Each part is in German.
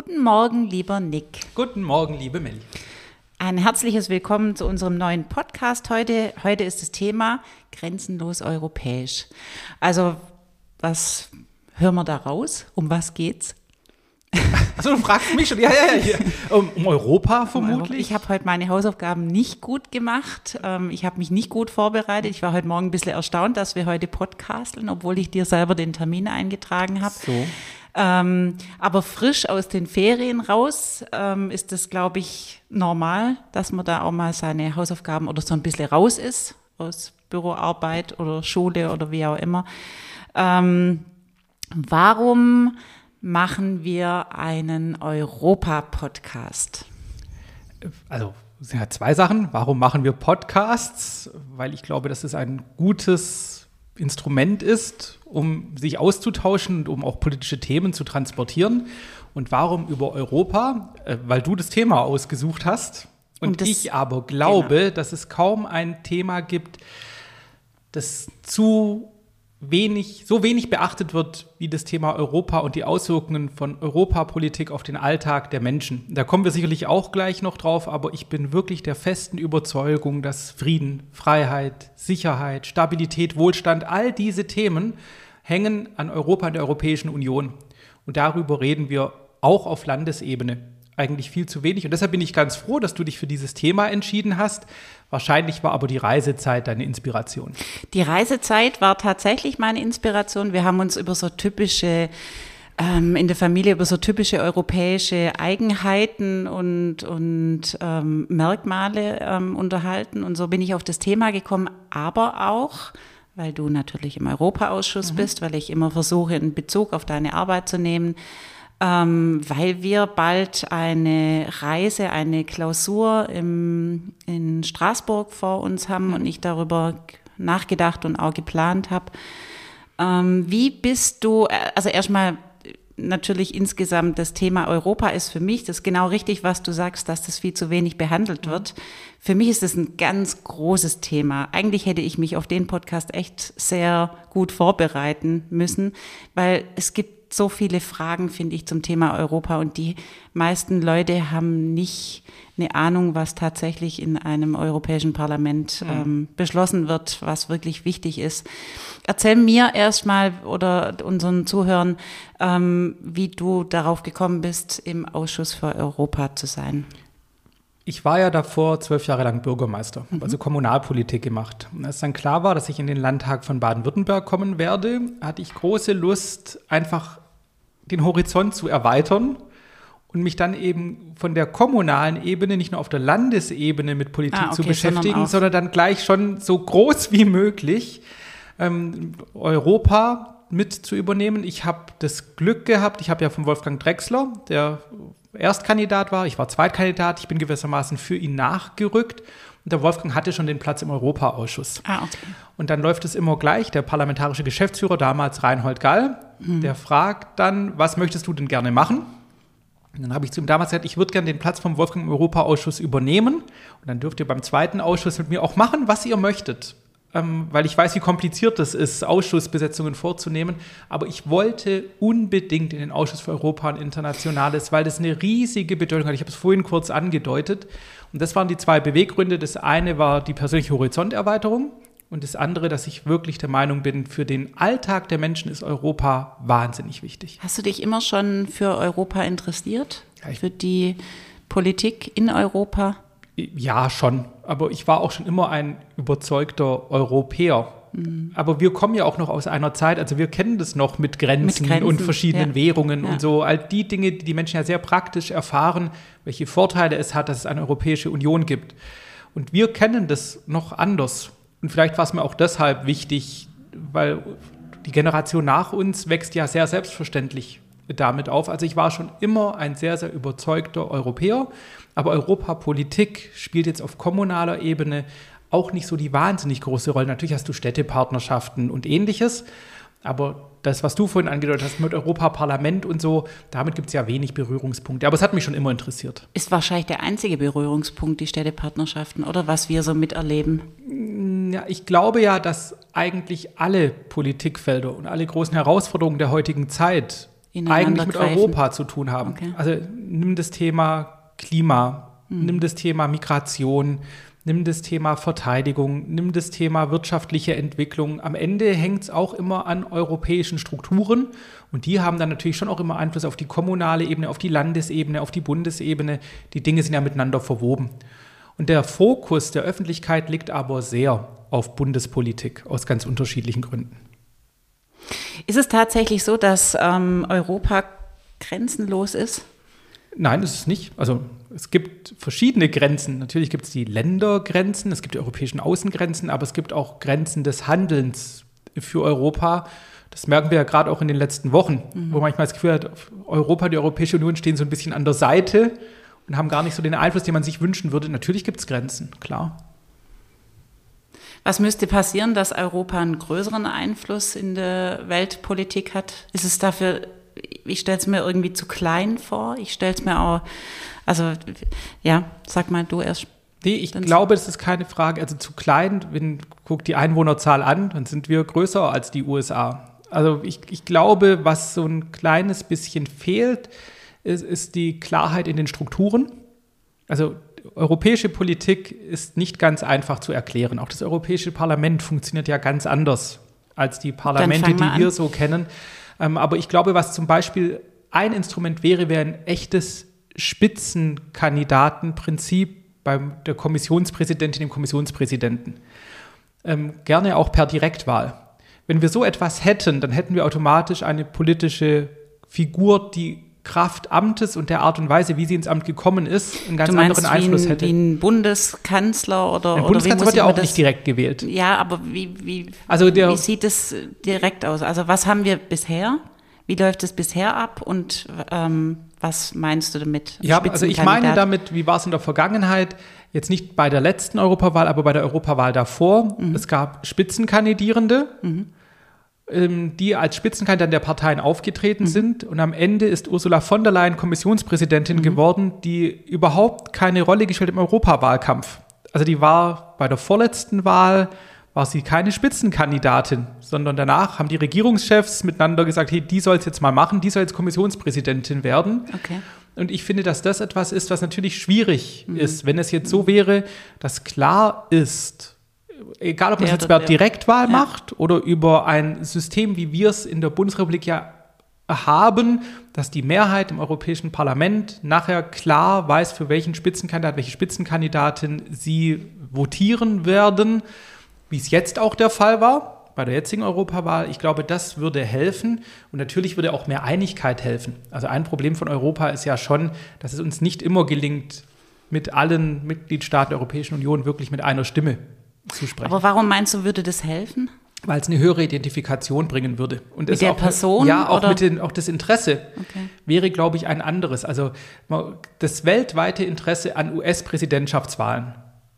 Guten Morgen, lieber Nick. Guten Morgen, liebe Melli. Ein herzliches Willkommen zu unserem neuen Podcast heute. Heute ist das Thema grenzenlos europäisch. Also, was hören wir da raus? Um was geht's? Also du fragst mich schon, ja. Um Europa vermutlich? Ich habe heute meine Hausaufgaben nicht gut gemacht. Ich habe mich nicht gut vorbereitet. Ich war heute Morgen ein bisschen erstaunt, dass wir heute podcasteln, obwohl ich dir selber den Termin eingetragen habe. So. Aber frisch aus den Ferien raus ist es, glaube ich, normal, dass man da auch mal seine Hausaufgaben oder so ein bisschen raus ist aus Büroarbeit oder Schule oder wie auch immer. Warum machen wir einen Europa-Podcast? Also, es sind ja zwei Sachen. Warum machen wir Podcasts? Weil ich glaube, dass es ein gutes Instrument ist, um sich auszutauschen und um auch politische Themen zu transportieren. Und warum über Europa? Weil du das Thema ausgesucht hast. Und ich aber glaube, dass es kaum ein Thema gibt, das so wenig beachtet wird wie das Thema Europa und die Auswirkungen von Europapolitik auf den Alltag der Menschen. Da kommen wir sicherlich auch gleich noch drauf, aber ich bin wirklich der festen Überzeugung, dass Frieden, Freiheit, Sicherheit, Stabilität, Wohlstand, all diese Themen hängen an Europa und der Europäischen Union. Und darüber reden wir auch auf Landesebene eigentlich viel zu wenig. Und deshalb bin ich ganz froh, dass du dich für dieses Thema entschieden hast. Wahrscheinlich war aber die Reisezeit deine Inspiration. Die Reisezeit war tatsächlich meine Inspiration. Wir haben uns über so typische, in der Familie über so typische europäische Eigenheiten und Merkmale unterhalten. Und so bin ich auf das Thema gekommen, aber auch, weil du natürlich im Europaausschuss bist, weil ich immer versuche, einen Bezug auf deine Arbeit zu nehmen, weil wir bald eine Reise, eine Klausur in Straßburg vor uns haben und ich darüber nachgedacht und auch geplant habe. Wie bist du, also erstmal natürlich insgesamt das Thema Europa ist für mich, das ist genau richtig, was du sagst, dass das viel zu wenig behandelt wird. Für mich ist das ein ganz großes Thema. Eigentlich hätte ich mich auf den Podcast echt sehr gut vorbereiten müssen, weil es gibt so viele Fragen, finde ich, zum Thema Europa und die meisten Leute haben nicht eine Ahnung, was tatsächlich in einem Europäischen Parlament beschlossen wird, was wirklich wichtig ist. Erzähl mir erstmal oder unseren Zuhörern, wie du darauf gekommen bist, im Ausschuss für Europa zu sein. Ich war ja davor 12 Jahre lang Bürgermeister, also Kommunalpolitik gemacht. Und als dann klar war, dass ich in den Landtag von Baden-Württemberg kommen werde, hatte ich große Lust, einfach den Horizont zu erweitern und mich dann eben von der kommunalen Ebene, nicht nur auf der Landesebene mit Politik zu beschäftigen, sondern dann gleich schon so groß wie möglich Europa mit zu übernehmen. Ich habe das Glück gehabt, ich habe ja von Wolfgang Drexler, der Erstkandidat war, ich war Zweitkandidat, ich bin gewissermaßen für ihn nachgerückt und der Wolfgang hatte schon den Platz im Europaausschuss. Und dann läuft es immer gleich, der parlamentarische Geschäftsführer, damals Reinhold Gall, der fragt dann, was möchtest du denn gerne machen? Und dann habe ich zu ihm damals gesagt, ich würde gerne den Platz vom Wolfgang im Europaausschuss übernehmen und dann dürft ihr beim zweiten Ausschuss mit mir auch machen, was ihr möchtet. Weil ich weiß, wie kompliziert es ist, Ausschussbesetzungen vorzunehmen. Aber ich wollte unbedingt in den Ausschuss für Europa und Internationales, weil das eine riesige Bedeutung hat. Ich habe es vorhin kurz angedeutet. Und das waren die zwei Beweggründe. Das eine war die persönliche Horizonterweiterung und das andere, dass ich wirklich der Meinung bin, für den Alltag der Menschen ist Europa wahnsinnig wichtig. Hast du dich immer schon für Europa interessiert? Ja, für die Politik in Europa? Ja, schon. Aber ich war auch schon immer ein überzeugter Europäer. Aber wir kommen ja auch noch aus einer Zeit, also wir kennen das noch mit Grenzen und verschiedenen Währungen und so. All die Dinge, die die Menschen ja sehr praktisch erfahren, welche Vorteile es hat, dass es eine Europäische Union gibt. Und wir kennen das noch anders. Und vielleicht war es mir auch deshalb wichtig, weil die Generation nach uns wächst ja sehr selbstverständlich damit auf. Also ich war schon immer ein sehr, sehr überzeugter Europäer. Aber Europapolitik spielt jetzt auf kommunaler Ebene auch nicht so die wahnsinnig große Rolle. Natürlich hast du Städtepartnerschaften und Ähnliches, aber das, was du vorhin angedeutet hast mit Europaparlament und so, damit gibt es ja wenig Berührungspunkte. Aber es hat mich schon immer interessiert. Ist wahrscheinlich der einzige Berührungspunkt, die Städtepartnerschaften, oder was wir so miterleben? Ja, ich glaube ja, dass eigentlich alle Politikfelder und alle großen Herausforderungen der heutigen Zeit eigentlich mit Europa zu tun haben. Okay. Also nimm das Thema Klima, nimm das Thema Migration, nimm das Thema Verteidigung, nimm das Thema wirtschaftliche Entwicklung. Am Ende hängt es auch immer an europäischen Strukturen und die haben dann natürlich schon auch immer Einfluss auf die kommunale Ebene, auf die Landesebene, auf die Bundesebene. Die Dinge sind ja miteinander verwoben. Und der Fokus der Öffentlichkeit liegt aber sehr auf Bundespolitik aus ganz unterschiedlichen Gründen. Ist es tatsächlich so, dass Europa grenzenlos ist? Nein, das ist nicht. Also es gibt verschiedene Grenzen. Natürlich gibt es die Ländergrenzen, es gibt die europäischen Außengrenzen, aber es gibt auch Grenzen des Handelns für Europa. Das merken wir ja gerade auch in den letzten Wochen, wo manchmal das Gefühl hat, Europa, die Europäische Union stehen so ein bisschen an der Seite und haben gar nicht so den Einfluss, den man sich wünschen würde. Natürlich gibt es Grenzen, klar. Was müsste passieren, dass Europa einen größeren Einfluss in der Weltpolitik hat? Ist es dafür, ich stelle es mir irgendwie zu klein vor, ich stelle es mir auch, also ja, sag mal du erst. Nee, ich glaube, das ist keine Frage, also zu klein, guck die Einwohnerzahl an, dann sind wir größer als die USA. Also ich glaube, was so ein kleines bisschen fehlt, ist die Klarheit in den Strukturen. Also europäische Politik ist nicht ganz einfach zu erklären. Auch das Europäische Parlament funktioniert ja ganz anders als die Parlamente, die wir so kennen. Aber ich glaube, was zum Beispiel ein Instrument wäre ein echtes Spitzenkandidatenprinzip bei der Kommissionspräsidentin, dem Kommissionspräsidenten. Gerne auch per Direktwahl. Wenn wir so etwas hätten, dann hätten wir automatisch eine politische Figur, die Kraft Amtes und der Art und Weise, wie sie ins Amt gekommen ist, einen ganz anderen Einfluss hätte. Wie ein Bundeskanzler oder ein Bundeskanzler wird ja auch nicht direkt gewählt. Ja, aber wie sieht es direkt aus? Also was haben wir bisher? Wie läuft es bisher ab und was meinst du damit? Ja, also ich meine damit, wie war es in der Vergangenheit, jetzt nicht bei der letzten Europawahl, aber bei der Europawahl davor. Es gab Spitzenkandidierende, die als Spitzenkandidaten der Parteien aufgetreten sind. Und am Ende ist Ursula von der Leyen Kommissionspräsidentin geworden, die überhaupt keine Rolle gespielt hat im Europawahlkampf. Also die war bei der vorletzten Wahl, war sie keine Spitzenkandidatin, sondern danach haben die Regierungschefs miteinander gesagt, hey, die soll es jetzt mal machen, die soll jetzt Kommissionspräsidentin werden. Okay. Und ich finde, dass das etwas ist, was natürlich schwierig ist, wenn es jetzt so wäre, dass klar ist, egal ob man es jetzt per Direktwahl macht oder über ein System, wie wir es in der Bundesrepublik ja haben, dass die Mehrheit im Europäischen Parlament nachher klar weiß, für welchen Spitzenkandidat, welche Spitzenkandidatin sie votieren werden, wie es jetzt auch der Fall war, bei der jetzigen Europawahl. Ich glaube, das würde helfen und natürlich würde auch mehr Einigkeit helfen. Also ein Problem von Europa ist ja schon, dass es uns nicht immer gelingt, mit allen Mitgliedstaaten der Europäischen Union wirklich mit einer Stimme zu sprechen. Aber warum meinst du, würde das helfen? Weil es eine höhere Identifikation bringen würde. Und mit der Person? Ja, auch, auch das Interesse wäre, glaube ich, ein anderes. Also das weltweite Interesse an US-Präsidentschaftswahlen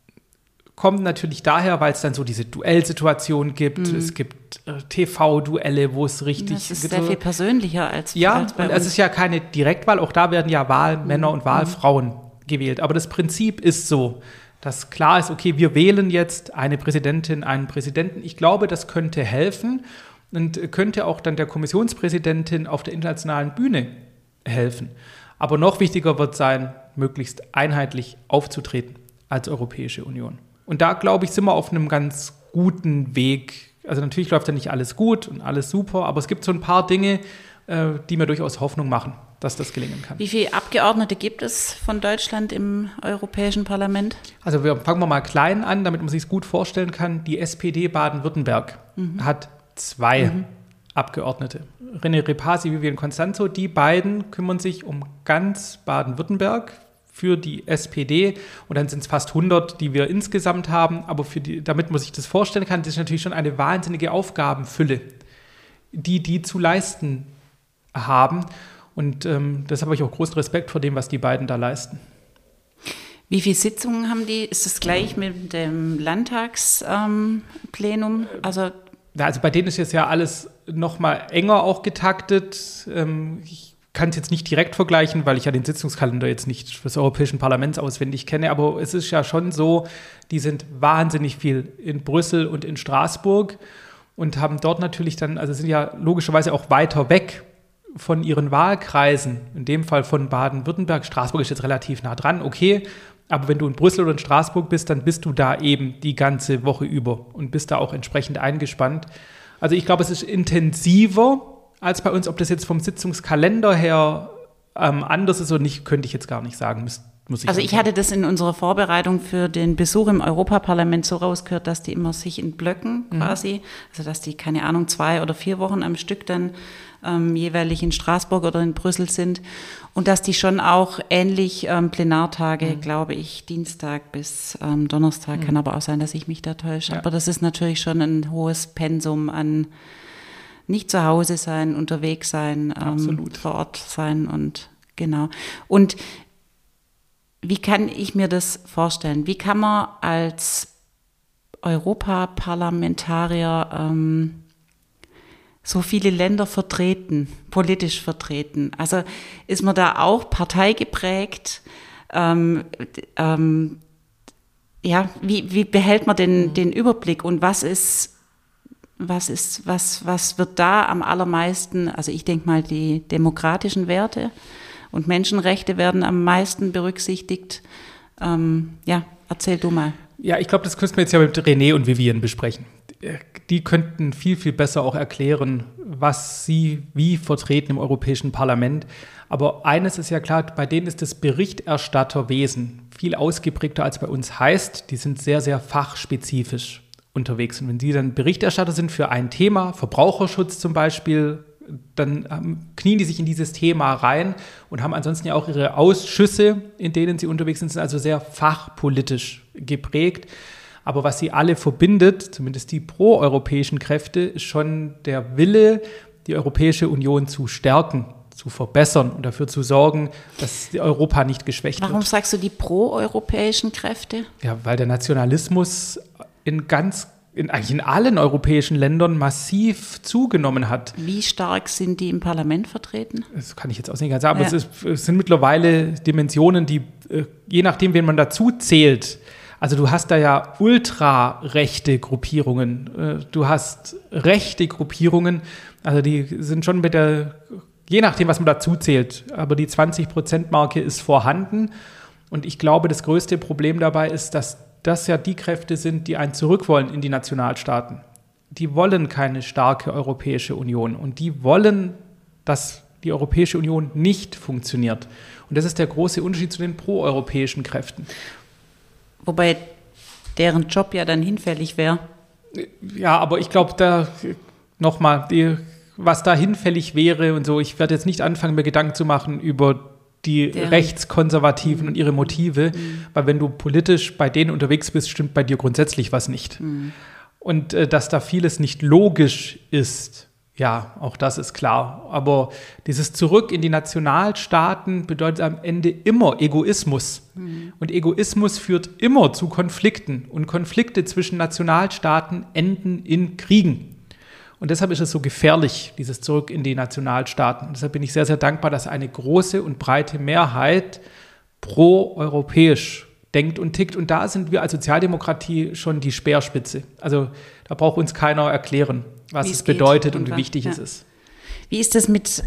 kommt natürlich daher, weil es dann so diese Duellsituation gibt. Es gibt TV-Duelle, wo es richtig... Das ist sehr viel persönlicher als bei uns. Und es ist ja keine Direktwahl. Auch da werden ja Wahlmänner und Wahlfrauen gewählt. Aber das Prinzip ist so, dass klar ist, okay, wir wählen jetzt eine Präsidentin, einen Präsidenten. Ich glaube, das könnte helfen und könnte auch dann der Kommissionspräsidentin auf der internationalen Bühne helfen. Aber noch wichtiger wird sein, möglichst einheitlich aufzutreten als Europäische Union. Und da, glaube ich, sind wir auf einem ganz guten Weg. Also natürlich läuft ja nicht alles gut und alles super, aber es gibt so ein paar Dinge, die mir durchaus Hoffnung machen, dass das gelingen kann. Wie viele Abgeordnete gibt es von Deutschland im Europäischen Parlament? Also fangen wir mal klein an, damit man sich es gut vorstellen kann. Die SPD Baden-Württemberg hat 2 Abgeordnete. René Repasi, Vivian Constanzo, die beiden kümmern sich um ganz Baden-Württemberg für die SPD. Und dann sind es fast 100, die wir insgesamt haben. Aber damit man sich das vorstellen kann, das ist natürlich schon eine wahnsinnige Aufgabenfülle, die zu leisten haben. Und deshalb habe ich auch großen Respekt vor dem, was die beiden da leisten. Wie viele Sitzungen haben die? Ist das gleich mit dem Landtagsplenum? Also bei denen ist jetzt ja alles noch mal enger auch getaktet. Ich kann es jetzt nicht direkt vergleichen, weil ich ja den Sitzungskalender jetzt nicht des Europäischen Parlaments auswendig kenne. Aber es ist ja schon so, die sind wahnsinnig viel in Brüssel und in Straßburg und haben dort natürlich dann, also sind ja logischerweise auch weiter weg von ihren Wahlkreisen, in dem Fall von Baden-Württemberg, Straßburg ist jetzt relativ nah dran, okay, aber wenn du in Brüssel oder in Straßburg bist, dann bist du da eben die ganze Woche über und bist da auch entsprechend eingespannt. Also ich glaube, es ist intensiver als bei uns. Ob das jetzt vom Sitzungskalender her anders ist oder nicht, könnte ich jetzt gar nicht sagen. Ich hatte das in unserer Vorbereitung für den Besuch im Europaparlament so rausgehört, dass die immer sich in Blöcken quasi, also dass die, keine Ahnung, 2 oder 4 Wochen am Stück dann jeweilig in Straßburg oder in Brüssel sind und dass die schon auch ähnlich Plenartage, glaube ich, Dienstag bis Donnerstag, kann aber auch sein, dass ich mich da täusche. Ja. Aber das ist natürlich schon ein hohes Pensum an nicht zu Hause sein, unterwegs sein, vor Ort sein und genau. Und wie kann ich mir das vorstellen? Wie kann man als Europaparlamentarier so viele Länder vertreten, politisch vertreten? Also ist man da auch parteigeprägt? Wie behält man den Überblick und was wird da am allermeisten, also ich denke mal, die demokratischen Werte und Menschenrechte werden am meisten berücksichtigt. Erzähl du mal. Ja, ich glaube, das könnten wir jetzt ja mit René und Vivian besprechen. Die könnten viel, viel besser auch erklären, was sie wie vertreten im Europäischen Parlament. Aber eines ist ja klar, bei denen ist das Berichterstatterwesen viel ausgeprägter als bei uns. Heißt, die sind sehr, sehr fachspezifisch unterwegs. Und wenn sie dann Berichterstatter sind für ein Thema, Verbraucherschutz zum Beispiel, dann knien die sich in dieses Thema rein und haben ansonsten ja auch ihre Ausschüsse, in denen sie unterwegs sind also sehr fachpolitisch geprägt. Aber was sie alle verbindet, zumindest die proeuropäischen Kräfte, ist schon der Wille, die Europäische Union zu stärken, zu verbessern und dafür zu sorgen, dass Europa nicht geschwächt wird. Warum sagst du die proeuropäischen Kräfte? Ja, weil der Nationalismus eigentlich in allen europäischen Ländern massiv zugenommen hat. Wie stark sind die im Parlament vertreten? Das kann ich jetzt auch nicht sagen, aber es sind mittlerweile Dimensionen, die, je nachdem, wen man dazu zählt, also du hast da ja ultrarechte Gruppierungen, du hast rechte Gruppierungen, also die sind schon je nachdem, was man dazu zählt, aber die 20%-Marke ist vorhanden und ich glaube, das größte Problem dabei ist, dass das ja die Kräfte sind, die einen zurück wollen in die Nationalstaaten. Die wollen keine starke Europäische Union und die wollen, dass die Europäische Union nicht funktioniert. Und das ist der große Unterschied zu den proeuropäischen Kräften. Wobei deren Job ja dann hinfällig wäre. Ja, aber ich glaube, was da hinfällig wäre und so, ich werde jetzt nicht anfangen, mir Gedanken zu machen über die Rechtskonservativen und ihre Motive, weil wenn du politisch bei denen unterwegs bist, stimmt bei dir grundsätzlich was nicht. Und dass da vieles nicht logisch ist, ja, auch das ist klar. Aber dieses Zurück in die Nationalstaaten bedeutet am Ende immer Egoismus. Und Egoismus führt immer zu Konflikten. Und Konflikte zwischen Nationalstaaten enden in Kriegen. Und deshalb ist es so gefährlich, dieses Zurück in die Nationalstaaten. Und deshalb bin ich sehr, sehr dankbar, dass eine große und breite Mehrheit pro-europäisch denkt und tickt. Und da sind wir als Sozialdemokratie schon die Speerspitze. Also da braucht uns keiner erklären, was es bedeutet und wie wichtig es ist. Wie ist das mit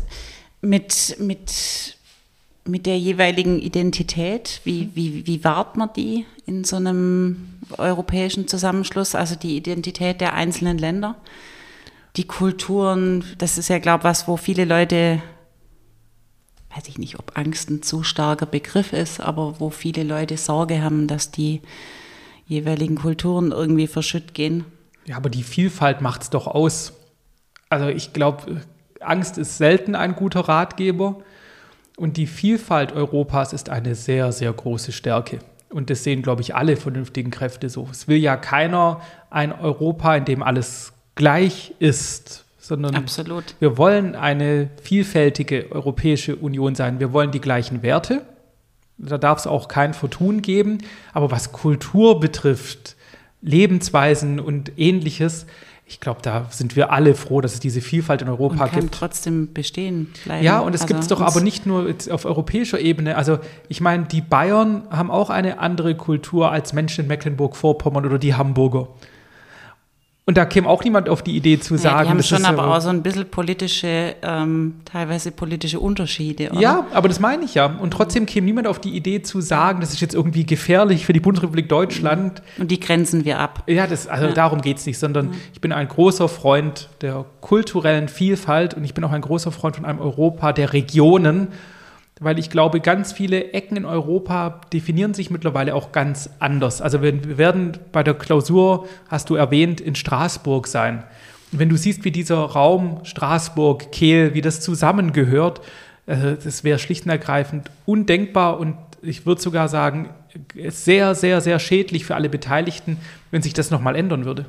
der jeweiligen Identität? Wie wahrt man die in so einem europäischen Zusammenschluss? Also die Identität der einzelnen Länder? Die Kulturen, das ist ja, glaube ich, was, wo viele Leute, weiß ich nicht, ob Angst ein zu starker Begriff ist, aber wo viele Leute Sorge haben, dass die jeweiligen Kulturen irgendwie verschütt gehen. Ja, aber die Vielfalt macht es doch aus. Also ich glaube, Angst ist selten ein guter Ratgeber und die Vielfalt Europas ist eine sehr, sehr große Stärke. Und das sehen, glaube ich, alle vernünftigen Kräfte so. Es will ja keiner ein Europa, in dem alles gleich ist, sondern Absolut. Wir wollen eine vielfältige Europäische Union sein. Wir wollen die gleichen Werte. Da darf es auch kein Vertun geben. Aber was Kultur betrifft, Lebensweisen und Ähnliches, ich glaube, da sind wir alle froh, dass es diese Vielfalt in Europa gibt. Und kann trotzdem bestehen bleiben. Ja, und es gibt es doch aber nicht nur auf europäischer Ebene. Also ich meine, die Bayern haben auch eine andere Kultur als Menschen in Mecklenburg-Vorpommern oder die Hamburger. Und da käme auch niemand auf die Idee zu sagen, die haben das schon ist aber auch so ein bisschen teilweise politische Unterschiede, oder? Ja, aber das meine ich ja. Und trotzdem käme niemand auf die Idee zu sagen, das ist jetzt irgendwie gefährlich für die Bundesrepublik Deutschland. Und die grenzen wir ab. Ja, darum geht es nicht, sondern ich bin ein großer Freund der kulturellen Vielfalt und ich bin auch ein großer Freund von einem Europa der Regionen, weil ich glaube, ganz viele Ecken in Europa definieren sich mittlerweile auch ganz anders. Also wir werden bei der Klausur, hast du erwähnt, in Straßburg sein. Und wenn du siehst, wie dieser Raum Straßburg, Kehl, wie das zusammengehört, das wäre schlicht und ergreifend undenkbar und ich würde sogar sagen, sehr, sehr, sehr schädlich für alle Beteiligten, wenn sich das nochmal ändern würde.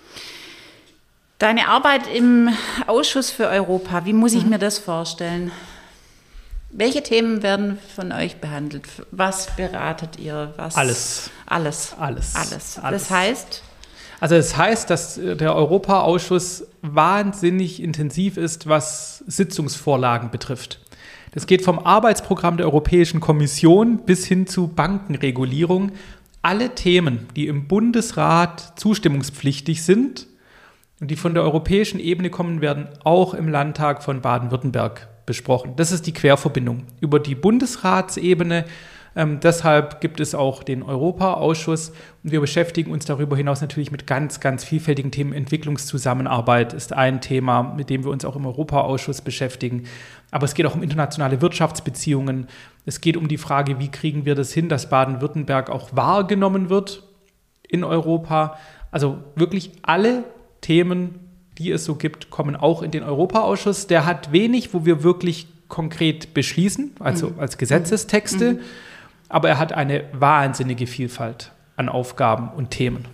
Deine Arbeit im Ausschuss für Europa, wie muss ich mir das vorstellen? Welche Themen werden von euch behandelt? Was beratet ihr? Alles. Alles. Das heißt? Also es heißt, dass der Europaausschuss wahnsinnig intensiv ist, was Sitzungsvorlagen betrifft. Das geht vom Arbeitsprogramm der Europäischen Kommission bis hin zu Bankenregulierung. Alle Themen, die im Bundesrat zustimmungspflichtig sind und die von der europäischen Ebene kommen, werden auch im Landtag von Baden-Württemberg besprochen. Das ist die Querverbindung über die Bundesratsebene. Deshalb gibt es auch den Europaausschuss und wir beschäftigen uns darüber hinaus natürlich mit ganz, ganz vielfältigen Themen. Entwicklungszusammenarbeit ist ein Thema, mit dem wir uns auch im Europaausschuss beschäftigen. Aber es geht auch um internationale Wirtschaftsbeziehungen. Es geht um die Frage, wie kriegen wir das hin, dass Baden-Württemberg auch wahrgenommen wird in Europa. Also wirklich alle Themen, die es so gibt, kommen auch in den Europaausschuss. Der hat wenig, wo wir wirklich konkret beschließen, also als Gesetzestexte, aber er hat eine wahnsinnige Vielfalt an Aufgaben und Themen.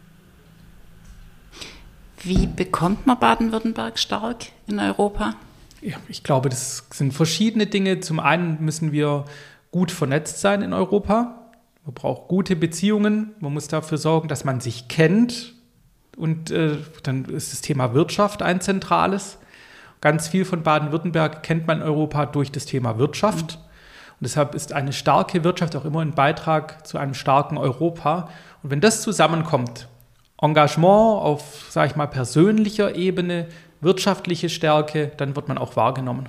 Wie bekommt man Baden-Württemberg stark in Europa? Ja, ich glaube, das sind verschiedene Dinge. Zum einen müssen wir gut vernetzt sein in Europa. Man braucht gute Beziehungen. Man muss dafür sorgen, dass man sich kennt. Und dann ist das Thema Wirtschaft ein zentrales. Ganz viel von Baden-Württemberg kennt man in Europa durch das Thema Wirtschaft. Und deshalb ist eine starke Wirtschaft auch immer ein Beitrag zu einem starken Europa. Und wenn das zusammenkommt, Engagement auf, sage ich mal, persönlicher Ebene, wirtschaftliche Stärke, dann wird man auch wahrgenommen.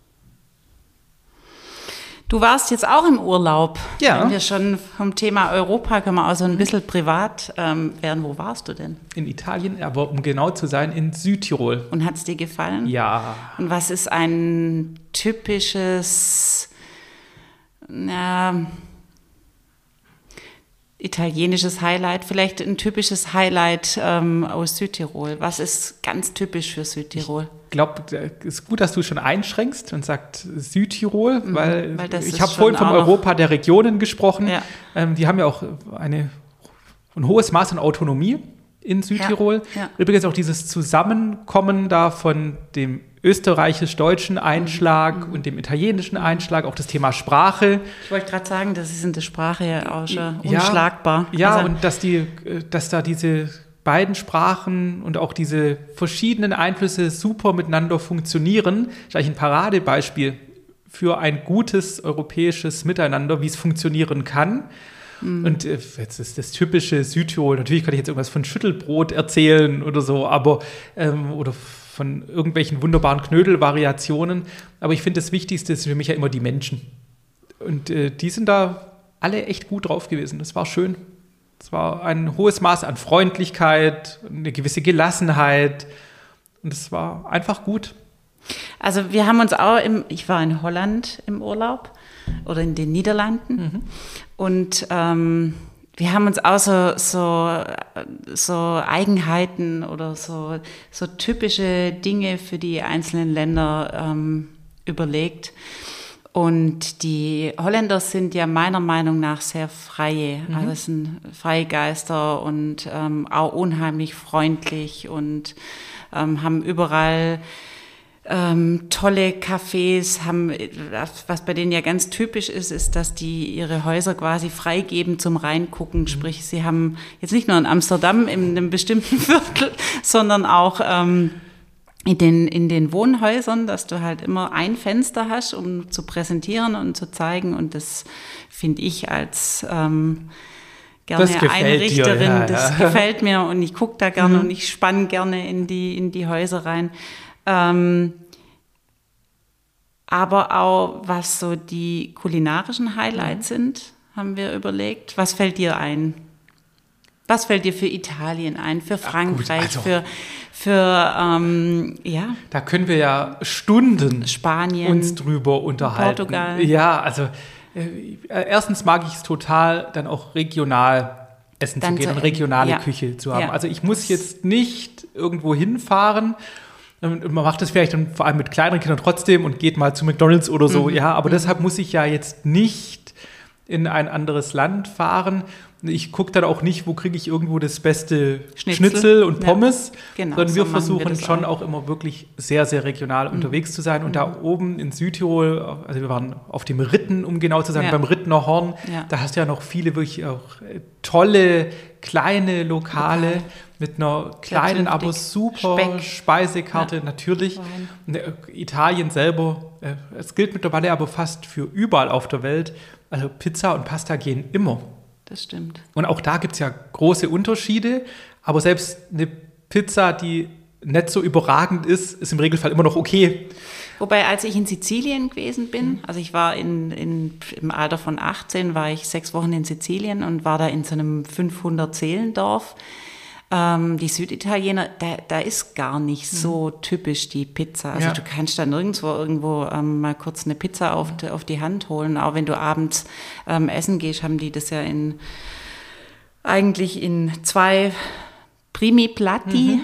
Du warst jetzt auch im Urlaub. Ja. Wenn wir schon vom Thema Europa, können wir auch so ein bisschen privat werden. Wo warst du denn? In Italien, aber um genau zu sein, in Südtirol. Und hat es dir gefallen? Ja. Und was ist ein typisches italienisches Highlight, vielleicht ein typisches Highlight aus Südtirol? Was ist ganz typisch für Südtirol? Ich glaube, es ist gut, dass du schon einschränkst und sagst Südtirol, weil ich habe vorhin vom Europa der Regionen gesprochen. Ja. Die haben ja auch ein hohes Maß an Autonomie in Südtirol. Ja. Ja. Übrigens auch dieses Zusammenkommen da von dem österreichisch-deutschen Einschlag und dem italienischen Einschlag, auch das Thema Sprache. Ich wollte gerade sagen, das ist in der Sprache ja auch schon unschlagbar. Ja, also, und dass da diese beiden Sprachen und auch diese verschiedenen Einflüsse super miteinander funktionieren, ist eigentlich ein Paradebeispiel für ein gutes europäisches Miteinander, wie es funktionieren kann. Und jetzt ist das typische Südtirol, natürlich kann ich jetzt irgendwas von Schüttelbrot erzählen oder so, aber oder von irgendwelchen wunderbaren Knödelvariationen, aber ich finde, das Wichtigste ist für mich ja immer die Menschen. Und die sind da alle echt gut drauf gewesen. Das war schön. Es war ein hohes Maß an Freundlichkeit, eine gewisse Gelassenheit und es war einfach gut. Also wir haben uns auch, ich war in Holland im Urlaub oder in den Niederlanden und wir haben uns auch so Eigenheiten oder so typische Dinge für die einzelnen Länder überlegt. Und die Holländer sind ja meiner Meinung nach sehr freie, also sind freie Geister und auch unheimlich freundlich und haben überall tolle Cafés, was bei denen ja ganz typisch ist, dass die ihre Häuser quasi freigeben zum Reingucken. Sprich, sie haben jetzt nicht nur in Amsterdam in einem bestimmten Viertel, sondern auch in den Wohnhäusern, dass du halt immer ein Fenster hast, um zu präsentieren und zu zeigen. Und das finde ich als gerne Das gefällt Einrichterin. dir, ja, Das gefällt mir und ich gucke da gerne und ich spanne gerne in die Häuser rein. Aber auch, was so die kulinarischen Highlights sind, haben wir überlegt. Was fällt dir ein? Was fällt dir für Italien ein, für Frankreich, Gut, also, Da können wir ja Stunden Spanien, uns drüber unterhalten. Portugal. Ja, also erstens mag ich es total, dann auch regional essen zu gehen und regionale Küche zu haben. Ja. Also ich muss jetzt nicht irgendwo hinfahren. Man macht das vielleicht dann vor allem mit kleineren Kindern trotzdem und geht mal zu McDonald's oder so. Ja, aber deshalb muss ich ja jetzt nicht in ein anderes Land fahren. Ich gucke dann auch nicht, wo kriege ich irgendwo das beste Schnitzel und Pommes, genau, sondern wir so versuchen schon auch immer wirklich sehr, sehr regional unterwegs zu sein. Und da oben in Südtirol, also wir waren auf dem Ritten, um genau zu sagen, beim Rittner Horn, da hast du ja noch viele wirklich auch tolle, kleine Lokale mit einer kleinen, aber super Speisekarte, natürlich. Italien selber, es gilt mittlerweile aber fast für überall auf der Welt, also Pizza und Pasta gehen immer. Das stimmt. Und auch da gibt es ja große Unterschiede, aber selbst eine Pizza, die nicht so überragend ist, ist im Regelfall immer noch okay. Wobei, als ich in Sizilien gewesen bin, also ich war im Alter von 18, war ich 6 Wochen in Sizilien und war da in so einem 500-Seelendorf. Die Süditaliener, da ist gar nicht so typisch die Pizza. Also du kannst da irgendwo mal kurz eine Pizza auf die Hand holen. Auch wenn du abends essen gehst, haben die das ja eigentlich in 2 Primi Platti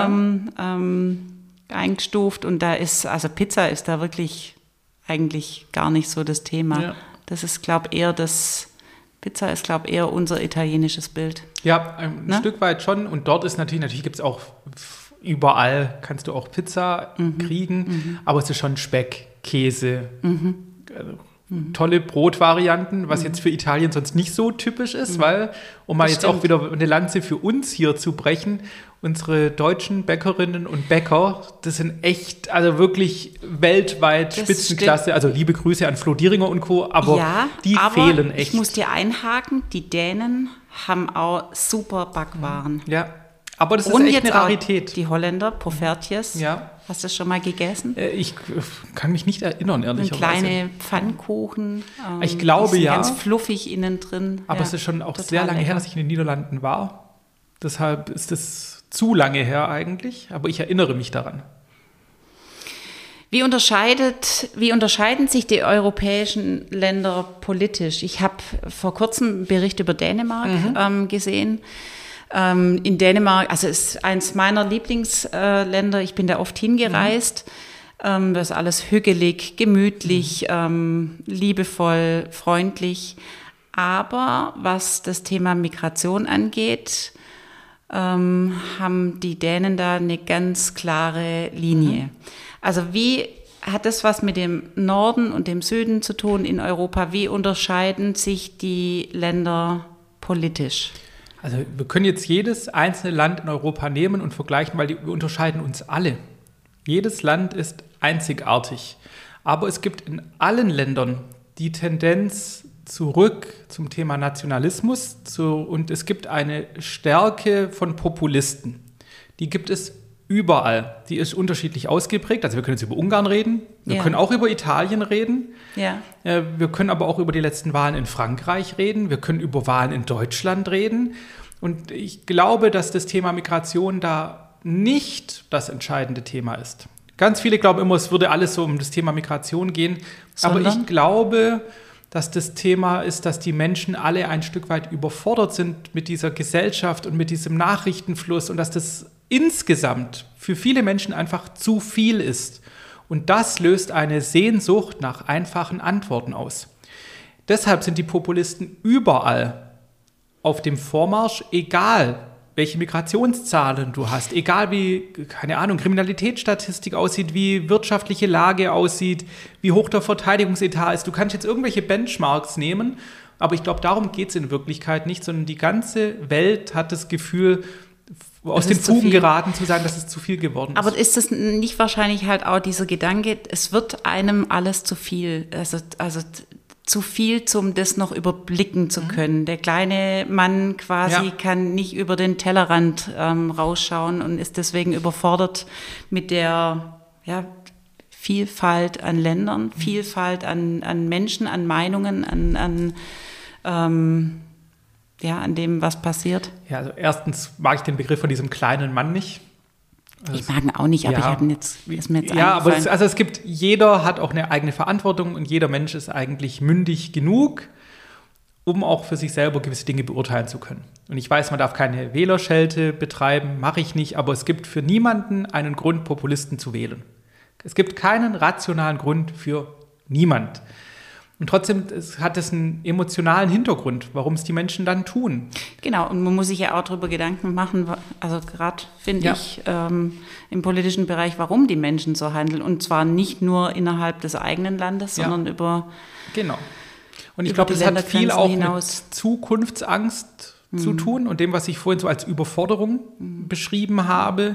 eingestuft. Und Pizza ist da wirklich eigentlich gar nicht so das Thema. Ja. Das ist, Pizza ist, glaube ich, eher unser italienisches Bild. Ja, ein Stück weit schon. Und dort ist natürlich gibt es auch überall, kannst du auch Pizza kriegen, aber es ist schon Speck, Käse, tolle Brotvarianten, was jetzt für Italien sonst nicht so typisch ist, weil, um mal jetzt auch wieder eine Lanze für uns hier zu brechen, unsere deutschen Bäckerinnen und Bäcker, das sind echt, also wirklich weltweit Spitzenklasse. Stimmt. Also liebe Grüße an Flo Dieringer und Co., aber die fehlen echt. Ich muss dir einhaken, die Dänen haben auch super Backwaren. Ja, aber das ist echt eine Rarität. Die Holländer, Poffertjes. Ja. Hast du das schon mal gegessen? Ich kann mich nicht erinnern, ehrlicherweise. Kleine Pfannkuchen. Ich glaube, ja. Ganz fluffig innen drin. Aber es ist schon auch sehr lange her, dass ich in den Niederlanden war. Deshalb ist es zu lange her eigentlich, aber ich erinnere mich daran. Wie unterscheiden sich die europäischen Länder politisch? Ich habe vor kurzem einen Bericht über Dänemark gesehen. In Dänemark, also ist eins meiner Lieblingsländer, ich bin da oft hingereist. Das ist alles hügelig, gemütlich, liebevoll, freundlich. Aber was das Thema Migration angeht, haben die Dänen da eine ganz klare Linie. Also wie hat das was mit dem Norden und dem Süden zu tun in Europa? Wie unterscheiden sich die Länder politisch? Also wir können jetzt jedes einzelne Land in Europa nehmen und vergleichen, weil wir unterscheiden uns alle. Jedes Land ist einzigartig. Aber es gibt in allen Ländern die Tendenz zurück zum Thema Nationalismus und es gibt eine Stärke von Populisten. Die gibt es überall. Die ist unterschiedlich ausgeprägt. Also wir können jetzt über Ungarn reden, wir können auch über Italien reden, wir können aber auch über die letzten Wahlen in Frankreich reden, wir können über Wahlen in Deutschland reden. Und ich glaube, dass das Thema Migration da nicht das entscheidende Thema ist. Ganz viele glauben immer, es würde alles so um das Thema Migration gehen. Aber ich glaube, dass das Thema ist, dass die Menschen alle ein Stück weit überfordert sind mit dieser Gesellschaft und mit diesem Nachrichtenfluss und dass das insgesamt für viele Menschen einfach zu viel ist. Und das löst eine Sehnsucht nach einfachen Antworten aus. Deshalb sind die Populisten überall auf dem Vormarsch, egal welche Migrationszahlen du hast, egal wie, keine Ahnung, Kriminalitätsstatistik aussieht, wie wirtschaftliche Lage aussieht, wie hoch der Verteidigungsetat ist. Du kannst jetzt irgendwelche Benchmarks nehmen, aber ich glaube, darum geht es in Wirklichkeit nicht, sondern die ganze Welt hat das Gefühl, aus den Fugen geraten zu sein, dass es zu viel geworden ist. Aber ist das nicht wahrscheinlich halt auch dieser Gedanke, es wird einem alles zu viel? Also zu viel, um das noch überblicken zu können. Der kleine Mann quasi kann nicht über den Tellerrand rausschauen und ist deswegen überfordert mit der Vielfalt an Ländern, Vielfalt an Menschen, an Meinungen, an dem, was passiert. Ja, also erstens mag ich den Begriff von diesem kleinen Mann nicht. Ich mag ihn auch nicht, aber ist mir jetzt ja, aber eingefallen. jeder hat auch eine eigene Verantwortung und jeder Mensch ist eigentlich mündig genug, um auch für sich selber gewisse Dinge beurteilen zu können. Und ich weiß, man darf keine Wählerschelte betreiben, mache ich nicht, aber es gibt für niemanden einen Grund, Populisten zu wählen. Es gibt keinen rationalen Grund für niemand. Und trotzdem hat es einen emotionalen Hintergrund, warum es die Menschen dann tun. Genau, und man muss sich ja auch darüber Gedanken machen, also gerade finde ich im politischen Bereich, warum die Menschen so handeln. Und zwar nicht nur innerhalb des eigenen Landes, sondern über Genau. Und ich glaube, das hat viel auch mit Zukunftsangst zu tun und dem, was ich vorhin so als Überforderung beschrieben habe.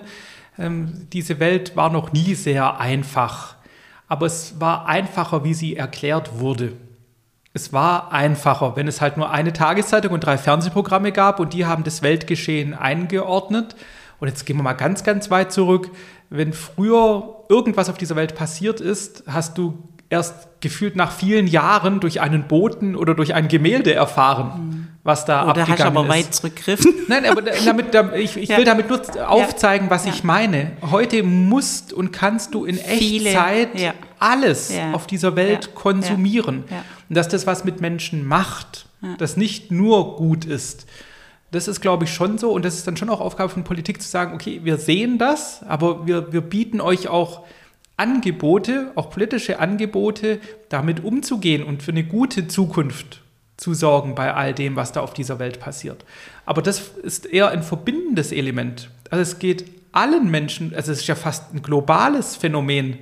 Diese Welt war noch nie sehr einfach. Aber es war einfacher, wie sie erklärt wurde. Es war einfacher, wenn es halt nur eine Tageszeitung und 3 Fernsehprogramme gab und die haben das Weltgeschehen eingeordnet. Und jetzt gehen wir mal ganz, ganz weit zurück. Wenn früher irgendwas auf dieser Welt passiert ist, hast du erst gefühlt nach vielen Jahren durch einen Boten oder durch ein Gemälde erfahren, was da abgegangen ist. Oder hast du aber weit zurückgegriffen. Nein, aber ich will damit nur aufzeigen, was ich meine. Heute musst und kannst du in Echtzeit alles auf dieser Welt konsumieren. Ja. Und dass das was mit Menschen macht, das nicht nur gut ist. Das ist, glaube ich, schon so. Und das ist dann schon auch Aufgabe von Politik zu sagen, okay, wir sehen das, aber wir bieten euch auch Angebote, auch politische Angebote, damit umzugehen und für eine gute Zukunft zu sorgen bei all dem, was da auf dieser Welt passiert. Aber das ist eher ein verbindendes Element. Also es geht allen Menschen, also es ist ja fast ein globales Phänomen,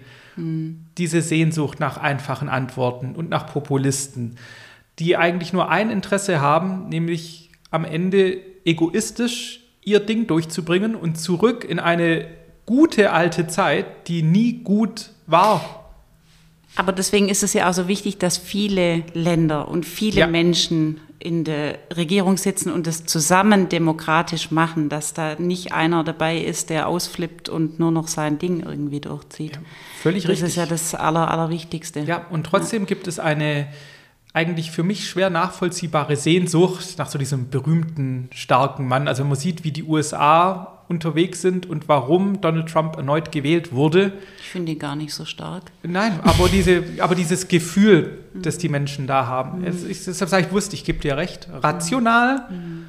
diese Sehnsucht nach einfachen Antworten und nach Populisten, die eigentlich nur ein Interesse haben, nämlich am Ende egoistisch ihr Ding durchzubringen und zurück in eine gute alte Zeit, die nie gut war. Aber deswegen ist es ja auch so wichtig, dass viele Länder und viele Menschen in der Regierung sitzen und das zusammen demokratisch machen, dass da nicht einer dabei ist, der ausflippt und nur noch sein Ding irgendwie durchzieht. Ja, völlig richtig. Das ist ja das Allerwichtigste. Ja, und trotzdem gibt es eine eigentlich für mich schwer nachvollziehbare Sehnsucht nach so diesem berühmten, starken Mann. Also wenn man sieht, wie die USA unterwegs sind und warum Donald Trump erneut gewählt wurde. Ich finde ihn gar nicht so stark. Nein, aber dieses Gefühl, das die Menschen da haben. Deshalb sage ich, ich gebe dir recht. Rational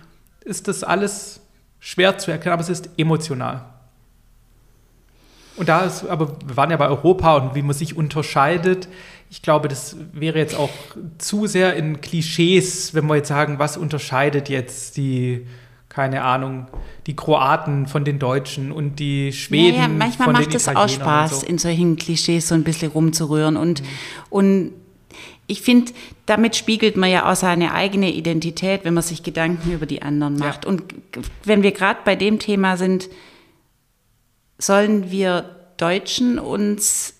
ist das alles schwer zu erklären, aber es ist emotional. Und aber wir waren ja bei Europa und wie man sich unterscheidet. Ich glaube, das wäre jetzt auch zu sehr in Klischees, wenn wir jetzt sagen, was unterscheidet jetzt die Kroaten von den Deutschen und die Schweden von den Italienern. Manchmal macht es auch Spaß, so in solchen Klischees so ein bisschen rumzurühren. Und ich finde, damit spiegelt man ja auch seine eigene Identität, wenn man sich Gedanken über die anderen macht. Ja. Und wenn wir gerade bei dem Thema sind, sollen wir Deutschen uns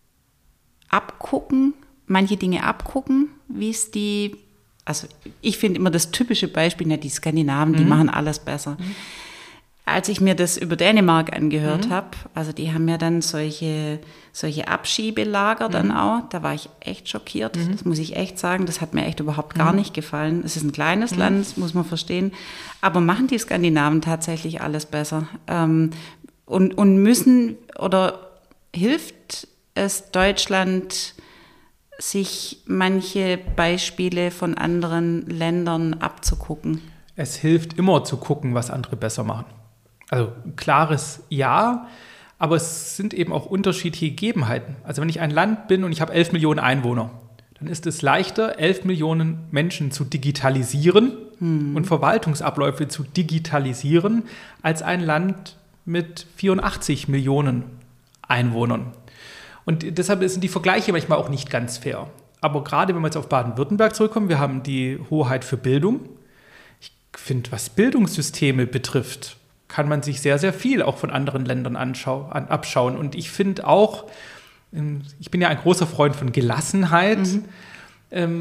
manche Dinge abgucken, wie es also ich finde immer das typische Beispiel, die Skandinaven, die machen alles besser. Als ich mir das über Dänemark angehört habe, also die haben ja dann solche Abschiebelager dann auch, da war ich echt schockiert, das muss ich echt sagen, das hat mir echt überhaupt gar nicht gefallen. Es ist ein kleines Land, das muss man verstehen, aber machen die Skandinaven tatsächlich alles besser? Und müssen oder hilft es Deutschland, sich manche Beispiele von anderen Ländern abzugucken? Es hilft immer zu gucken, was andere besser machen. Also klares Ja, aber es sind eben auch unterschiedliche Gegebenheiten. Also wenn ich ein Land bin und ich habe 11 Millionen Einwohner, dann ist es leichter, 11 Millionen Menschen zu digitalisieren und Verwaltungsabläufe zu digitalisieren, als ein Land mit 84 Millionen Einwohnern. Und deshalb sind die Vergleiche manchmal auch nicht ganz fair. Aber gerade wenn wir jetzt auf Baden-Württemberg zurückkommen, wir haben die Hoheit für Bildung. Ich finde, was Bildungssysteme betrifft, kann man sich sehr, sehr viel auch von anderen Ländern abschauen. Und ich finde auch, ich bin ja ein großer Freund von Gelassenheit.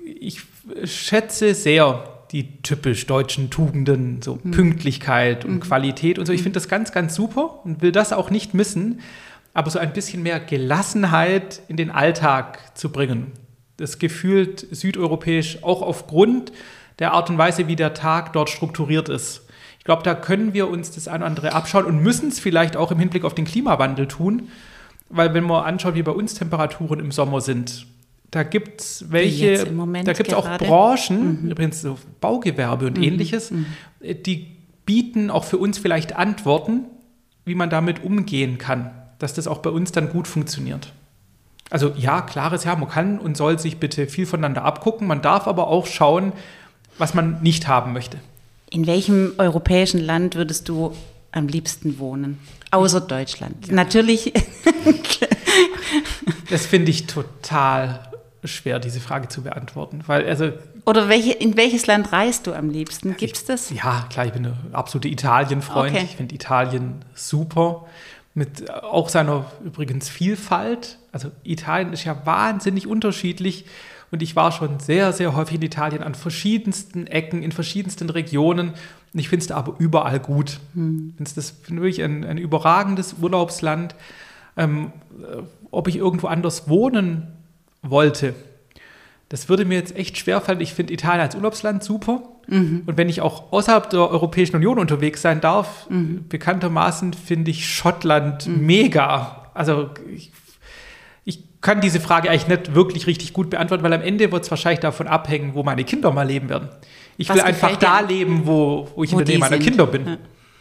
ich schätze sehr die typisch deutschen Tugenden, so Pünktlichkeit und Qualität und so. Ich finde das ganz, ganz super und will das auch nicht missen, aber so ein bisschen mehr Gelassenheit in den Alltag zu bringen. Das gefühlt südeuropäisch, auch aufgrund der Art und Weise, wie der Tag dort strukturiert ist. Ich glaube, da können wir uns das eine oder andere abschauen und müssen es vielleicht auch im Hinblick auf den Klimawandel tun, weil wenn man anschaut, wie bei uns Temperaturen im Sommer sind, da gibt es welche, da gibt es auch Branchen, übrigens so Baugewerbe und ähnliches, die bieten auch für uns vielleicht Antworten, wie man damit umgehen kann, dass das auch bei uns dann gut funktioniert. Also ja, klares Ja, man kann und soll sich bitte viel voneinander abgucken, man darf aber auch schauen, was man nicht haben möchte. In welchem europäischen Land würdest du am liebsten wohnen? Außer Deutschland. Ja. Natürlich. Das finde ich total schwer, diese Frage zu beantworten. Oder in welches Land reist du am liebsten? Gibt es das? Ja, klar, ich bin ein absoluter Italien-Freund. Okay. Ich finde Italien super. Mit auch seiner übrigens Vielfalt. Also Italien ist ja wahnsinnig unterschiedlich. Und ich war schon sehr, sehr häufig in Italien an verschiedensten Ecken, in verschiedensten Regionen. Und ich finde es da aber überall gut. Ich finde wirklich ein überragendes Urlaubsland. Ob ich irgendwo anders wohnen wollte, das würde mir jetzt echt schwerfallen. Ich finde Italien als Urlaubsland super. Und wenn ich auch außerhalb der Europäischen Union unterwegs sein darf, bekanntermaßen finde ich Schottland mega. Also ich kann diese Frage eigentlich nicht wirklich richtig gut beantworten, weil am Ende wird es wahrscheinlich davon abhängen, wo meine Kinder mal leben werden. Ich will einfach da leben, wo ich in der Nähe meiner Kinder bin. Ja.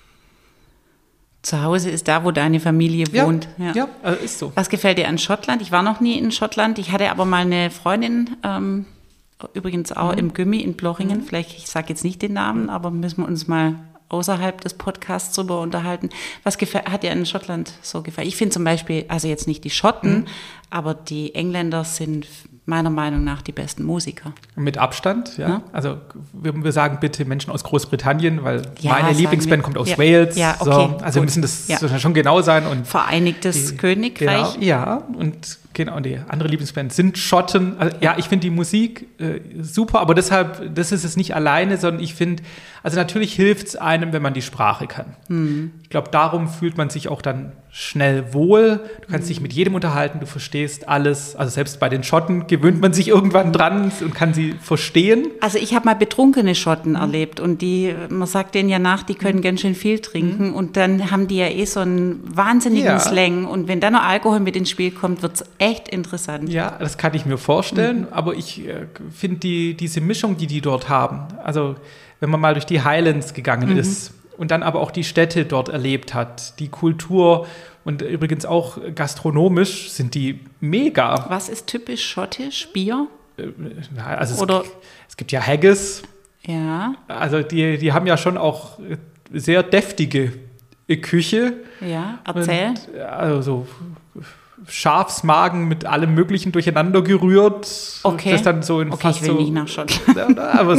Zu Hause ist da, wo deine Familie wohnt. Ja, also ist so. Was gefällt dir an Schottland? Ich war noch nie in Schottland. Ich hatte aber mal eine Freundin, übrigens auch im Gymi in Blochingen. Vielleicht, ich sage jetzt nicht den Namen, aber müssen wir uns mal außerhalb des Podcasts drüber unterhalten. Was hat dir in Schottland so gefallen? Ich finde zum Beispiel, also jetzt nicht die Schotten, aber die Engländer sind meiner Meinung nach die besten Musiker. Mit Abstand, ja. Also wir sagen bitte Menschen aus Großbritannien, weil meine Lieblingsband kommt aus Wales. Ja, okay, so. Also müssen das schon genau sein. Und Vereinigtes Königreich. Genau, ja, und die andere Lieblingsband sind Schotten. Also, ich finde die Musik super, aber deshalb, das ist es nicht alleine, sondern ich finde, also natürlich hilft es einem, wenn man die Sprache kann. Ich glaube, darum fühlt man sich auch dann schnell wohl. Du kannst dich mit jedem unterhalten, du verstehst alles. Also selbst bei den Schotten gewöhnt man sich irgendwann dran und kann sie verstehen. Also ich habe mal betrunkene Schotten erlebt und man sagt denen ja nach, die können ganz schön viel trinken und dann haben die ja so einen wahnsinnigen Slang und wenn dann noch Alkohol mit ins Spiel kommt, wird es echt interessant. Ja, das kann ich mir vorstellen, aber ich finde diese Mischung, die dort haben, also wenn man mal durch die Highlands gegangen ist und dann aber auch die Städte dort erlebt hat, die Kultur und übrigens auch gastronomisch sind die mega. Was ist typisch schottisch? Bier? Also es gibt ja Haggis. Ja. Also die haben ja schon auch sehr deftige Küche. Ja, erzähl. Und, also so Schafsmagen mit allem Möglichen durcheinander gerührt. Okay. Das dann so in fast ich will nicht nach Schottland. Aber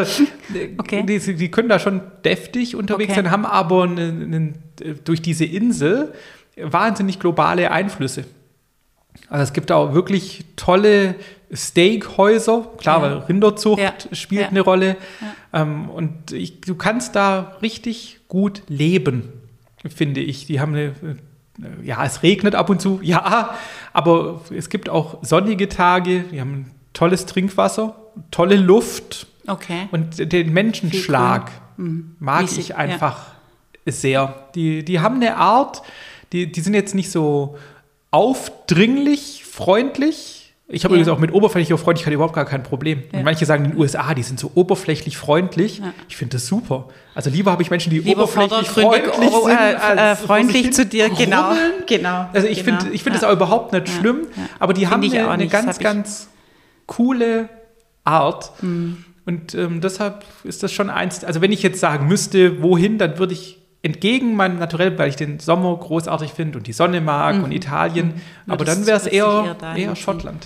die können da schon deftig unterwegs sein, haben aber durch diese Insel wahnsinnig globale Einflüsse. Also es gibt auch wirklich tolle Steakhäuser, klar, weil Rinderzucht spielt eine Rolle. Ja. Und du kannst da richtig gut leben, finde ich. Die haben es regnet ab und zu, aber es gibt auch sonnige Tage, die haben ein tolles Trinkwasser, tolle Luft und den Menschenschlag mag ich einfach sehr. Die haben eine Art, die sind jetzt nicht so aufdringlich, freundlich. Ich habe übrigens auch mit oberflächlicher Freundlichkeit überhaupt gar kein Problem. Und manche sagen in den USA, die sind so oberflächlich freundlich. Ja. Ich finde das super. Also lieber habe ich Menschen, die oberflächlich freundlich sind, als freundlich zu dir, genau. Also ich finde das auch überhaupt nicht schlimm, aber die haben eine ganz, ganz coole Art. Und deshalb ist das schon eins, also wenn ich jetzt sagen müsste, wohin, dann würde ich entgegen meinem Naturell, weil ich den Sommer großartig finde und die Sonne mag und Italien, aber dann wäre es eher Schottland.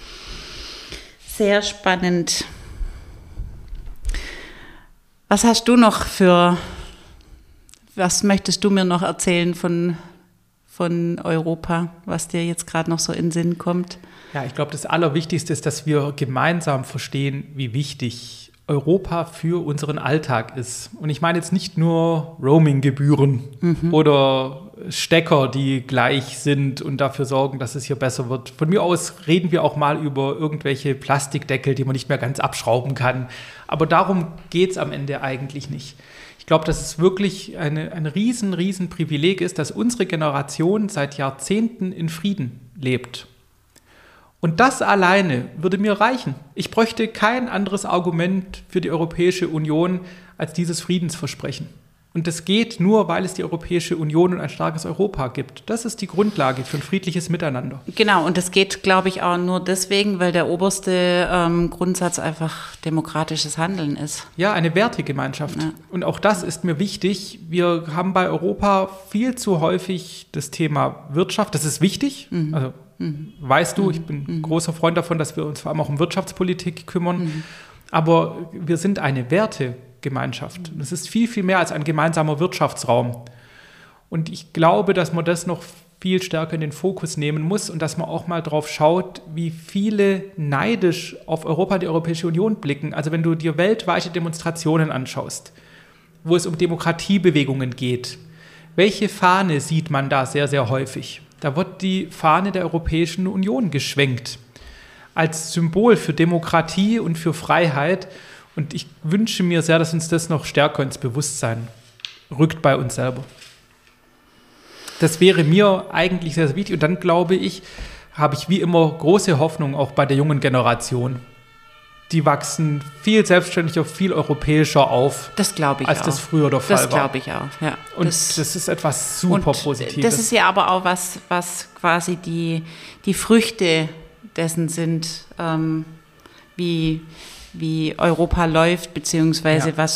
Sehr spannend. Was möchtest du mir noch erzählen von Europa, was dir jetzt gerade noch so in den Sinn kommt? Ja, ich glaube, das Allerwichtigste ist, dass wir gemeinsam verstehen, wie wichtig Europa für unseren Alltag ist. Und ich meine jetzt nicht nur Roaming-Gebühren oder Stecker, die gleich sind und dafür sorgen, dass es hier besser wird. Von mir aus reden wir auch mal über irgendwelche Plastikdeckel, die man nicht mehr ganz abschrauben kann. Aber darum geht es am Ende eigentlich nicht. Ich glaube, dass es wirklich ein riesen Privileg ist, dass unsere Generation seit Jahrzehnten in Frieden lebt. Und das alleine würde mir reichen. Ich bräuchte kein anderes Argument für die Europäische Union als dieses Friedensversprechen. Und das geht nur, weil es die Europäische Union und ein starkes Europa gibt. Das ist die Grundlage für ein friedliches Miteinander. Genau, und das geht, glaube ich, auch nur deswegen, weil der oberste Grundsatz einfach demokratisches Handeln ist. Ja, eine Wertegemeinschaft. Ja. Und auch das ist mir wichtig. Wir haben bei Europa viel zu häufig das Thema Wirtschaft. Das ist wichtig. Also weißt du, ich bin ein großer Freund davon, dass wir uns vor allem auch um Wirtschaftspolitik kümmern. Aber wir sind eine Wertegemeinschaft. Das ist viel mehr als ein gemeinsamer Wirtschaftsraum. Und ich glaube, dass man das noch viel stärker in den Fokus nehmen muss und dass man auch mal drauf schaut, wie viele neidisch auf Europa, die Europäische Union blicken. Also wenn du dir weltweite Demonstrationen anschaust, wo es um Demokratiebewegungen geht, welche Fahne sieht man da sehr häufig? Da wird die Fahne der Europäischen Union geschwenkt als Symbol für Demokratie und für Freiheit. Und ich wünsche mir sehr, dass uns das noch stärker ins Bewusstsein rückt bei uns selber. Das wäre mir eigentlich sehr wichtig. Und dann, glaube ich, habe ich wie immer große Hoffnung auch bei der jungen Generation. Die wachsen viel selbstständiger, viel europäischer auf, das glaube ich als auch. Das früher der Fall war. Das glaube ich auch, ja. Und das ist etwas super Positives. Das ist ja aber auch was quasi die Früchte dessen sind, wie Europa läuft, beziehungsweise was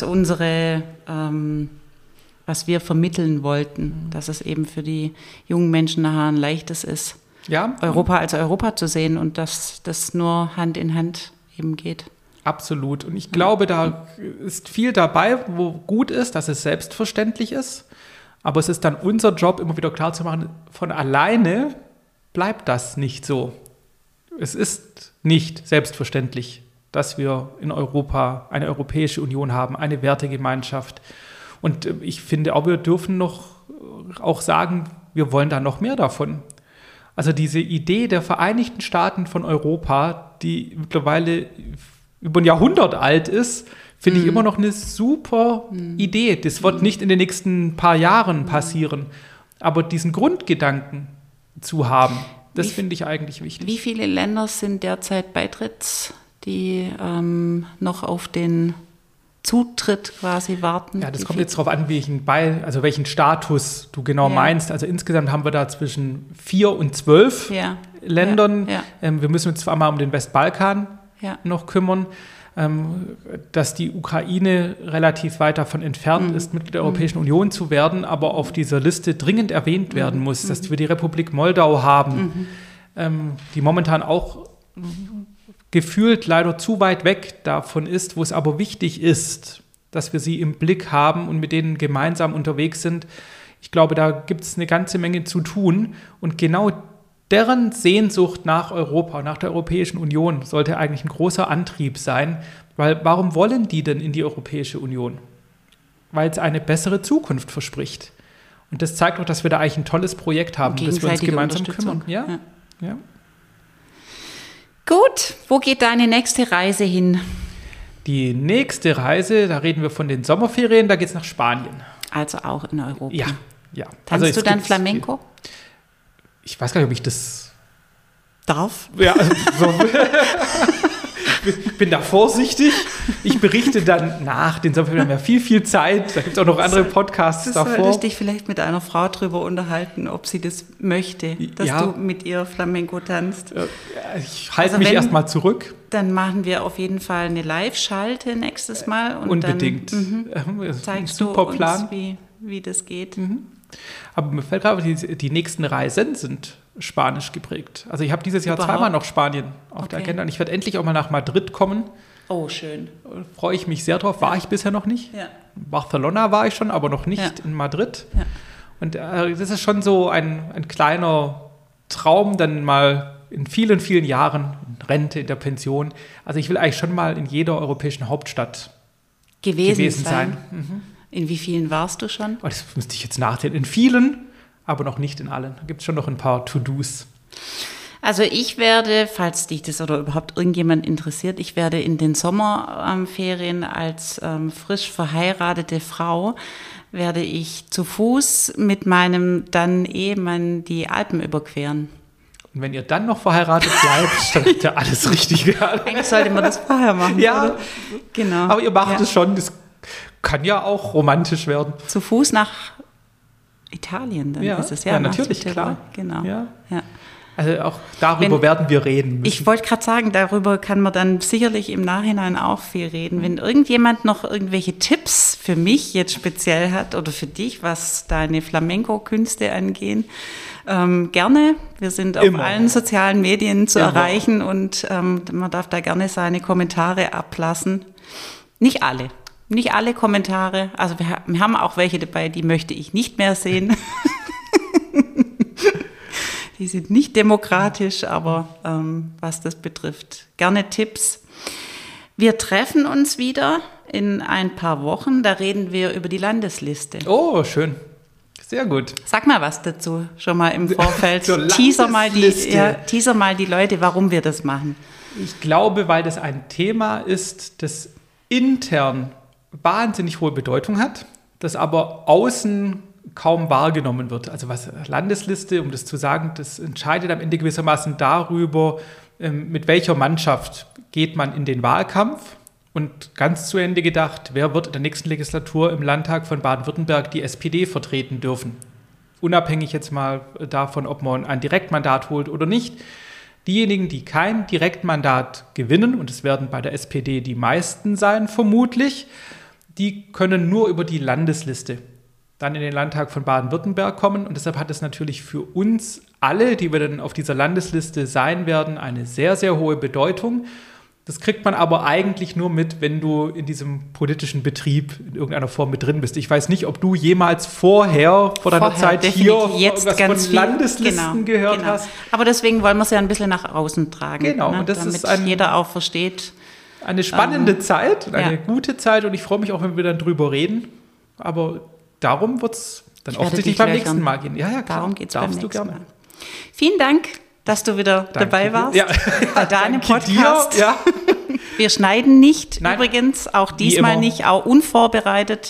was wir vermitteln wollten, dass es eben für die jungen Menschen nachher ein leichtes ist, Europa als Europa zu sehen und dass das nur Hand in Hand eben geht. Absolut. Und ich glaube, da ist viel dabei, wo gut ist, dass es selbstverständlich ist. Aber es ist dann unser Job, immer wieder klarzumachen, von alleine bleibt das nicht so. Es ist nicht selbstverständlich, dass wir in Europa eine Europäische Union haben, eine Wertegemeinschaft. Und ich finde auch, wir dürfen noch auch sagen, wir wollen da noch mehr davon. Also diese Idee der Vereinigten Staaten von Europa, die mittlerweile über ein Jahrhundert alt ist, finde ich immer noch eine super Idee. Das wird nicht in den nächsten paar Jahren passieren. Aber diesen Grundgedanken zu haben, das finde ich eigentlich wichtig. Wie viele Länder sind derzeit die noch auf den Zutritt quasi warten? Ja, das kommt jetzt darauf an, welchen Status du genau meinst. Also insgesamt haben wir da zwischen 4 und 12 Ländern. Ja. Wir müssen uns zwar einmal um den Westbalkan noch kümmern, dass die Ukraine relativ weit davon entfernt ist, Mitglied der Europäischen Union zu werden, aber auf dieser Liste dringend erwähnt werden muss, dass wir die Republik Moldau haben, die momentan auch gefühlt leider zu weit weg davon ist, wo es aber wichtig ist, dass wir sie im Blick haben und mit denen gemeinsam unterwegs sind. Ich glaube, da gibt es eine ganze Menge zu tun und genau deren Sehnsucht nach Europa, nach der Europäischen Union sollte eigentlich ein großer Antrieb sein, weil warum wollen die denn in die Europäische Union? Weil es eine bessere Zukunft verspricht. Und das zeigt auch, dass wir da eigentlich ein tolles Projekt haben, das wir uns gemeinsam kümmern. Ja. Gut, wo geht deine nächste Reise hin? Die nächste Reise, da reden wir von den Sommerferien, da geht es nach Spanien. Also auch in Europa? Ja. Tanzt du dann Flamenco? Ich weiß gar nicht, ob ich das darf. Ja, ich bin da vorsichtig. Ich berichte dann nach den Sommerferien. Wir haben ja viel Zeit. Da gibt es auch noch andere Podcasts davor. Du solltest dich vielleicht mit einer Frau drüber unterhalten, ob sie das möchte, dass du mit ihr Flamenco tanzt. Ich halte mich erstmal zurück. Dann machen wir auf jeden Fall eine Live-Schalte nächstes Mal. Und unbedingt. Dann zeigst du uns, wie das geht. Aber mir fällt gerade, die nächsten Reisen sind spanisch geprägt. Also ich habe dieses Jahr zweimal noch Spanien auf der Agenda. Und ich werde endlich auch mal nach Madrid kommen. Oh, schön. Freue ich mich sehr drauf. War ich bisher noch nicht. Ja. Barcelona war ich schon, aber noch nicht in Madrid. Ja. Und das ist schon so ein kleiner Traum, dann mal in vielen, vielen Jahren, in Rente, in der Pension. Also ich will eigentlich schon mal in jeder europäischen Hauptstadt gewesen sein. Mhm. In wie vielen warst du schon? Oh, das müsste ich jetzt nachzählen. In vielen, aber noch nicht in allen. Da gibt es schon noch ein paar To-Dos. Also ich werde, falls dich das oder überhaupt irgendjemand interessiert, ich werde in den Sommerferien als frisch verheiratete Frau, werde ich zu Fuß mit meinem dann Ehemann die Alpen überqueren. Und wenn ihr dann noch verheiratet bleibt, dann habt ihr alles richtig gehabt. Eigentlich sollte man das vorher machen, ja, oder? Genau. Aber ihr macht es schon, das kann ja auch romantisch werden. Zu Fuß nach Italien, dann ist es ja natürlich, klar. Genau. Ja. Also auch darüber werden wir reden müssen. Ich wollte gerade sagen, darüber kann man dann sicherlich im Nachhinein auch viel reden. Wenn irgendjemand noch irgendwelche Tipps für mich jetzt speziell hat oder für dich, was deine Flamenco-Künste angehen, gerne. Wir sind auf allen sozialen Medien zu erreichen und man darf da gerne seine Kommentare ablassen. Nicht alle Kommentare. Also wir haben auch welche dabei, die möchte ich nicht mehr sehen. Die sind nicht demokratisch, aber was das betrifft, gerne Tipps. Wir treffen uns wieder in ein paar Wochen. Da reden wir über die Landesliste. Oh, schön. Sehr gut. Sag mal was dazu, schon mal im Vorfeld. Teaser mal die Leute, warum wir das machen. Ich glaube, weil das ein Thema ist, das intern wahnsinnig hohe Bedeutung hat, das aber außen kaum wahrgenommen wird. Also was Landesliste, um das zu sagen, das entscheidet am Ende gewissermaßen darüber, mit welcher Mannschaft geht man in den Wahlkampf. Und ganz zu Ende gedacht, wer wird in der nächsten Legislatur im Landtag von Baden-Württemberg die SPD vertreten dürfen? Unabhängig jetzt mal davon, ob man ein Direktmandat holt oder nicht. Diejenigen, die kein Direktmandat gewinnen, und es werden bei der SPD die meisten sein vermutlich, die können nur über die Landesliste dann in den Landtag von Baden-Württemberg kommen. Und deshalb hat es natürlich für uns alle, die wir dann auf dieser Landesliste sein werden, eine sehr, sehr hohe Bedeutung. Das kriegt man aber eigentlich nur mit, wenn du in diesem politischen Betrieb in irgendeiner Form mit drin bist. Ich weiß nicht, ob du jemals vor deiner Zeit hier jetzt ganz von Landeslisten gehört hast. Aber deswegen wollen wir es ja ein bisschen nach außen tragen. Genau, ne? und das damit ist jeder auch versteht. Eine spannende Zeit, eine gute Zeit, und ich freue mich auch, wenn wir dann drüber reden. Aber darum wird es dann offensichtlich beim nächsten Mal gehen. Ja, klar. Darum geht es beim nächsten Mal. Vielen Dank, dass du wieder dabei warst. Ja. Bei deinem Podcast. Dir, ja. Wir schneiden nicht, Nein, übrigens, auch diesmal nicht, auch unvorbereitet.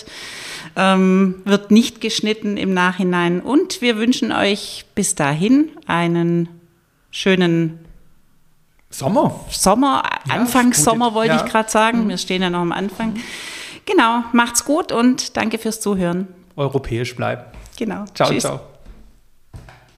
Wird nicht geschnitten im Nachhinein. Und wir wünschen euch bis dahin einen schönen Sommer, Anfangssommer wollte ich gerade sagen. Wir stehen ja noch am Anfang. Genau, macht's gut und danke fürs Zuhören. Europäisch bleiben. Genau. Ciao, Tschüss. ciao.